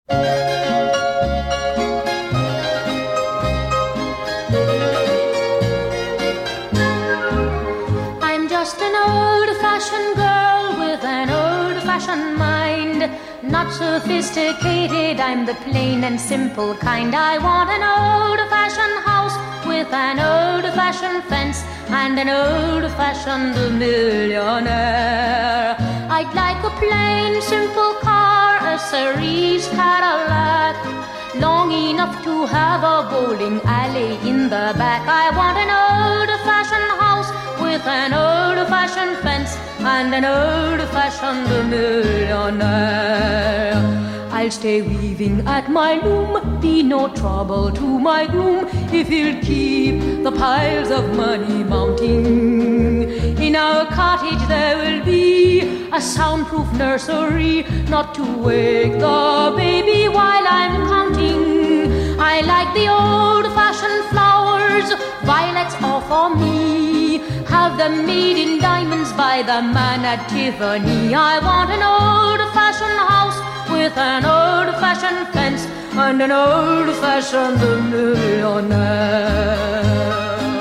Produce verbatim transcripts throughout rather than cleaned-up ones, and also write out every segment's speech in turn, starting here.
I'm just an old-fashioned girl with an old-fashioned mind. Not sophisticated, I'm the plain and simple kind. I want an old-fashioned house with an old-fashioned fence and an old-fashioned millionaire. I'd like a plain, simple car, a Cerise Cadillac, long enough to have a bowling alley in the back. I want an old-fashioned house with an old-fashioned fence and an old-fashioned millionaire. I'll stay weaving at my loom, be no trouble to my groom, if he'll keep the piles of money mounting. In our cottage there will be a soundproof nursery, not to wake the baby while I'm counting. I like the old-fashioned flowers, violets are for me. Have them made in diamonds by the man at Tiffany. I want an old-fashioned house with an old-fashioned fence and an old-fashioned millionaire.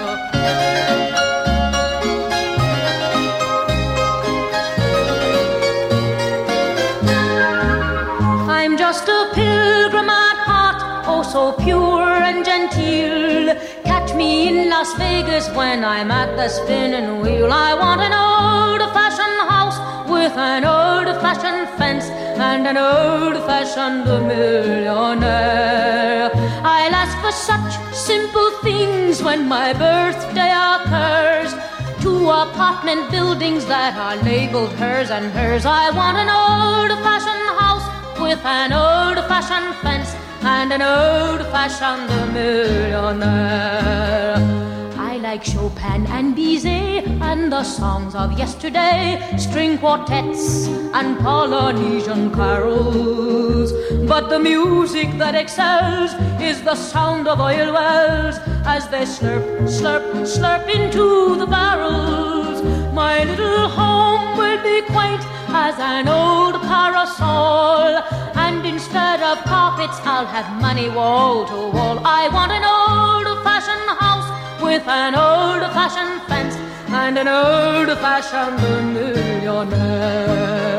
I'm just a pilgrim at heart, oh so pure and genteel. Catch me in Las Vegas when I'm at the spinning wheel. I want an old-fashioned house with an old-fashioned fence and an old-fashioned millionaire. I'll ask for such simple things when my birthday occurs. Two apartment buildings that are labeled hers and hers. I want an old-fashioned house with an old-fashioned fence and an old-fashioned millionaire. I like Chopin and Bizet and the songs of yesterday, string quartets and Polynesian carols. But the music that excels is the sound of oil wells as they slurp, slurp, slurp into the barrels. My little home will be quaint as an old parasol, and instead of carpets I'll have money wall to wall. I want an old-fashioned house with an old-fashioned fence and an old-fashioned millionaire.